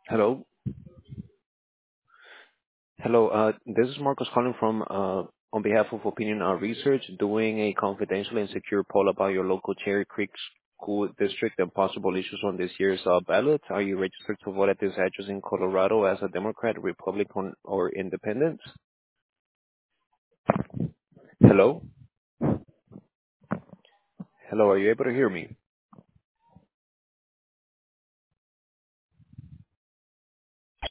Hello. Hello. This is Marcos calling from on behalf of Opinion Research, doing a confidential and secure poll about your local Cherry Creek School District and possible issues on this year's ballot. Are you registered to vote at this address in Colorado as a Democrat, Republican, or Independent? Hello. Hello. Are you able to hear me?